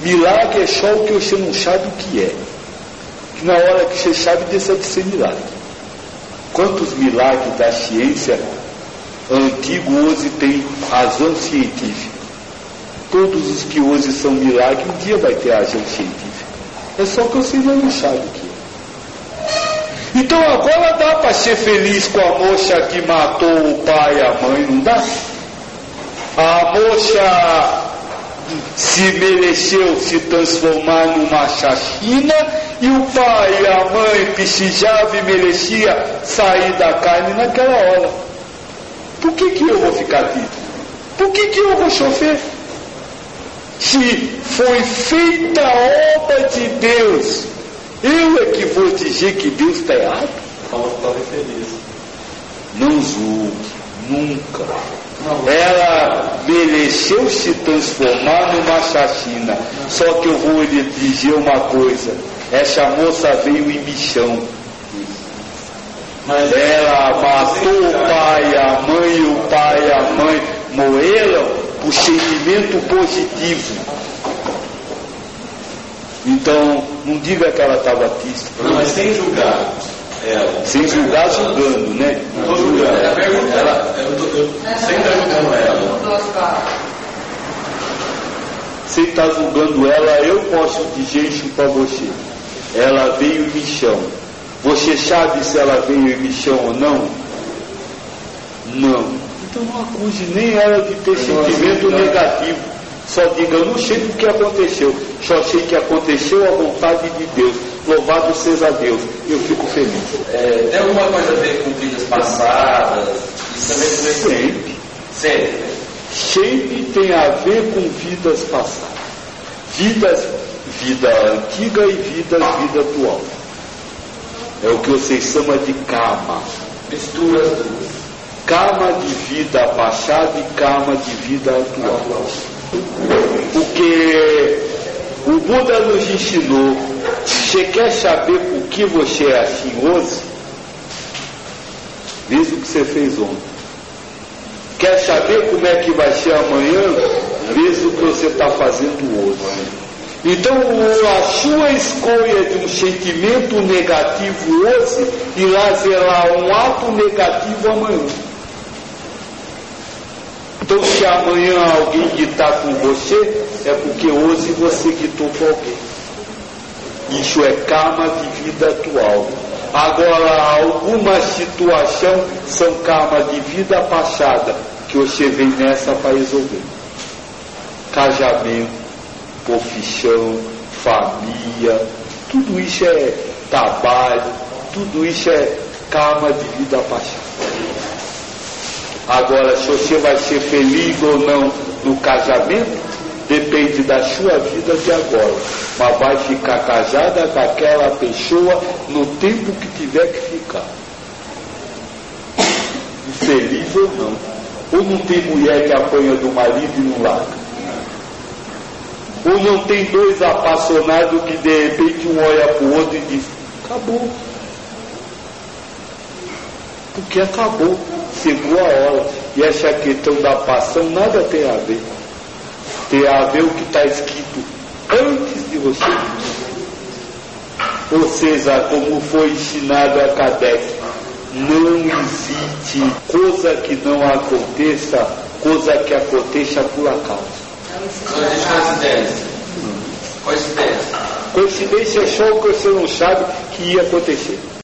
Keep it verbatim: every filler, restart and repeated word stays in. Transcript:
Milagre é só o que você não sabe o que é. Que na hora que você sabe, deixa de ser milagre. Quantos milagres da ciência antigo hoje tem razão científica? Todos os que hoje são milagres, um dia vai ter razão científica. É só que você não sabe o que é. Então agora dá para ser feliz com a moça que matou o pai e a mãe, não dá? A moça se mereceu se transformar numa assassina e o pai e a mãe precisavam e merecia sair da carne naquela hora. Por que que eu vou ficar aqui? Por que que eu vou sofrer? Se foi feita a obra de Deus, eu é que vou dizer que Deus está errado? Fala que estava feliz. Não julgue, nunca. Ela mereceu se transformar numa assassina. Só que eu vou lhe dizer uma coisa: essa moça veio em missão. Mas ela matou o pai e a mãe, e o pai e a mãe morreram por sentimento positivo. Então, não diga que ela estava triste. Não, mas sem julgar ela. Sem julgar, julgando, né? Não estou julgando. Ela pergunta, ela, eu, tô, eu, sem estar julgando ela. Sem estar julgando ela, eu posso dizer isso para você. Ela veio em missão. Você sabe se ela veio em missão ou não? Não. Então não acuse nem ela de ter sentimento negativo. Só diga, eu não sei o que aconteceu, só sei que aconteceu a vontade de Deus. Louvado seja Deus, eu fico feliz. É, tem alguma coisa a ver com vidas passadas? Isso também Sempre. Sempre. Sempre tem a ver com vidas passadas. Vidas, vida antiga e vidas, vida atual. É o que vocês chamam de karma. Mistura as duas. Karma de vida passada e karma de vida atual. Porque o Buda nos ensinou, você quer saber por que você é assim hoje? Veja o que você fez ontem. Quer saber como é que vai ser amanhã? Veja o que você está fazendo hoje. Então a sua escolha de um sentimento negativo hoje irá gerar um ato negativo amanhã. Então, se amanhã alguém gritar com você, é porque hoje você gritou com alguém. Isso é karma de vida atual. Agora, algumas situações são karma de vida passada, que você vem nessa para resolver. Casamento, profissão, família, tudo isso é trabalho, tudo isso é karma de vida passada. Agora, se você vai ser feliz ou não no casamento, depende da sua vida de agora. Mas vai ficar casada com aquela pessoa no tempo que tiver que ficar. Feliz ou não. Ou não tem mulher que apanha do marido e não larga. Ou não tem dois apaixonados que de repente um olha para o outro e diz, acabou. Porque acabou. Chegou a hora. E essa questão da paixão nada tem a ver. Tem a ver o que está escrito antes de você. Ou seja, como foi ensinado a Kardec, não existe coisa que não aconteça, coisa que aconteça por acaso. Não existe coincidência. Coincidência. Coincidência é só o que você não sabe que ia acontecer.